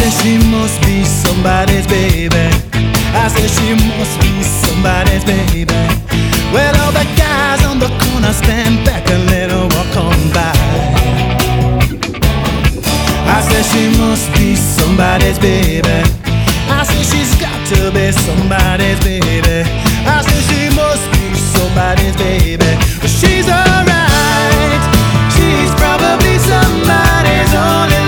said she must be somebody's baby. I said she must be somebody's baby. Well, all the guys on the corner stand back and let her walk on by. I said she must be somebody's baby. I said she's got to be somebody's baby.